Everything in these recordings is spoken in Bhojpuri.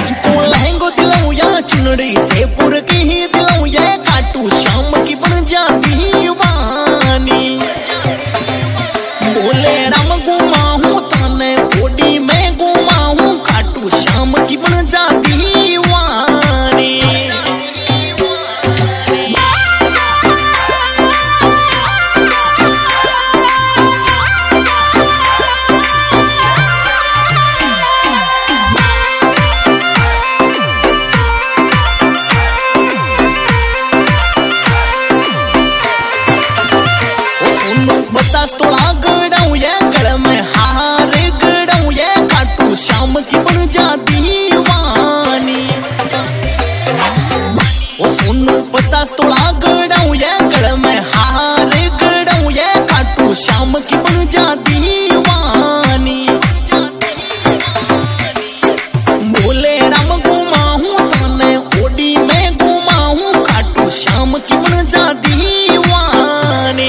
तुझको लहंगो दिलाऊं या चुनरी जयपुर की ही दिलाऊं या खाटू श्याम की बन जा दीवानी। बोले राम घुमाऊं ताने बॉडी में घुमाऊं खाटू श्याम की बन जा दीवानी। तोड़ा गड़ाऊं ये गड़ में हार गड़ाऊं ये खाटू श्याम की बन जा दीवानी। ओ सुनो 50 तोड़ा गड़ाऊं ये गड़ में हार गड़ाऊं ये खाटू श्याम की बन जा दीवानी। बोले राम घुमाऊं ताने ओडी में घुमाऊं खाटू श्याम की बन जा दीवानी।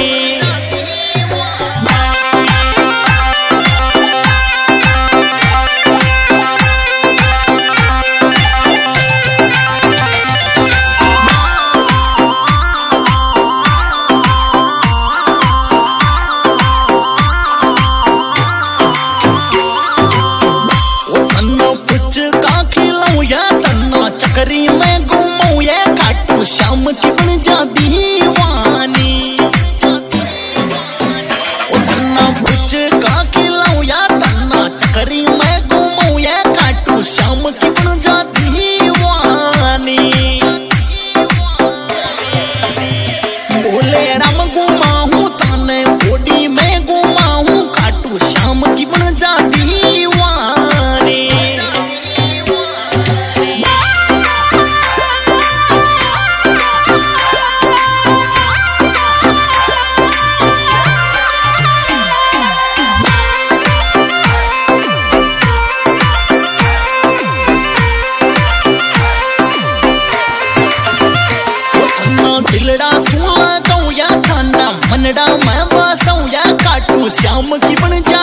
चकरी में घूमूं ये खाटू श्याम की बन जा दीवानी। ओ तन्ना बुच का खिलाऊं या तन्ना चकरी में घूमूं ये खाटू श्याम की बन जा दीवानी। बोले राम घुमाऊं ताने बॉडी में घुमाऊं खाटू श्याम की बन जा दीवानी। दिलड़ा सुला दऊं या थाना मनड़ा मैं बसाऊं या खाटू श्याम की बन जा